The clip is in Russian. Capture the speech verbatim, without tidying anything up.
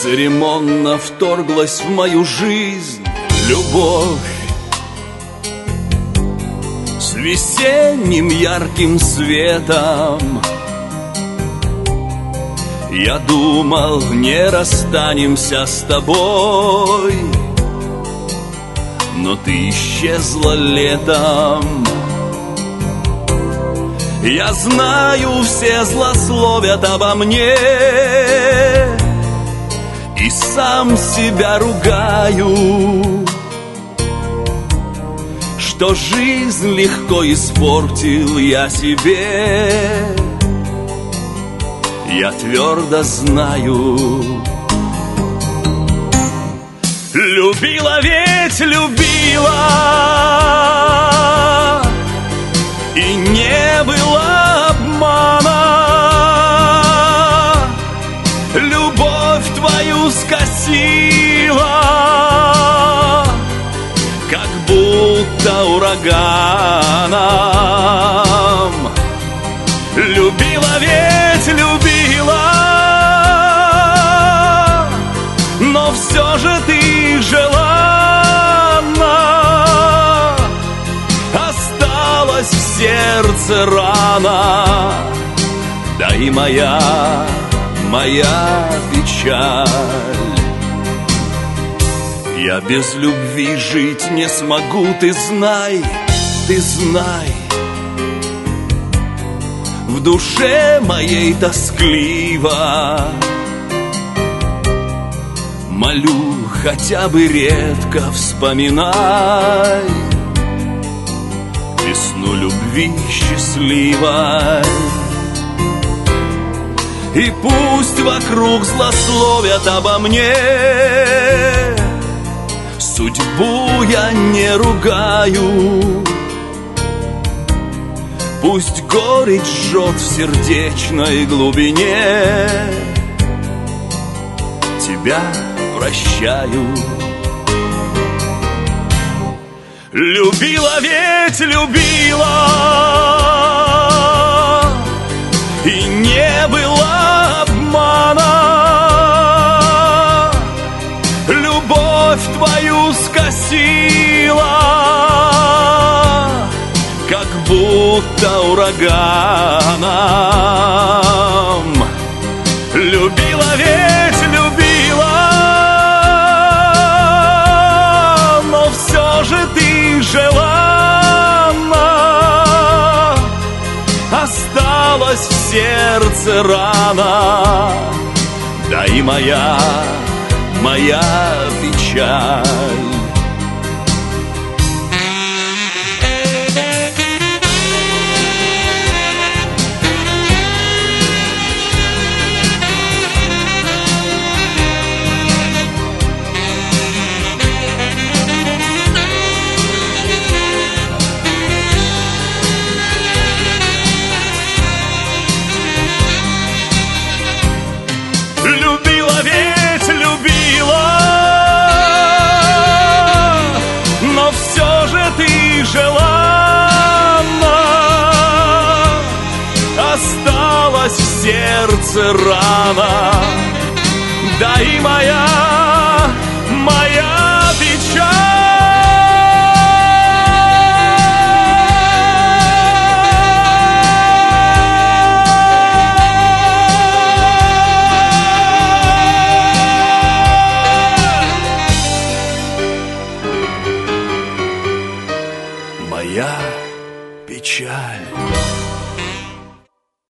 Бесцеремонно вторглась в мою жизнь любовь с весенним ярким светом. Я думал, не расстанемся с тобой, но ты исчезла летом. Я знаю, все злословят обо мне, и сам себя ругаю, что жизнь легко испортил я себе. Я твердо знаю, любила ведь любила, и не было обмана. Любовь твою скосила, как будто ураганом. Любила ведь любила, но все же ты желанна. Осталась в сердце рана, да и моя, моя печаль. Я без любви жить не смогу, ты знай, ты знай. В душе моей тоскливо, молю, хотя бы редко вспоминай весну любви счастливой. И пусть вокруг злословят обо мне, судьбу я не ругаю. Пусть горечь жжет в сердечной глубине, тебя прощаю. Любила ведь любила, и не было обмана. Любовь твою скосила, как будто ураганом. Любила ведь любила, но все же ты желанна. Осталась в сердце рана, да и моя, моя печаль. Любила ведь любила, но все же ты желанна. Осталась в сердце рана, да и моя, моя печаль. Моя печаль.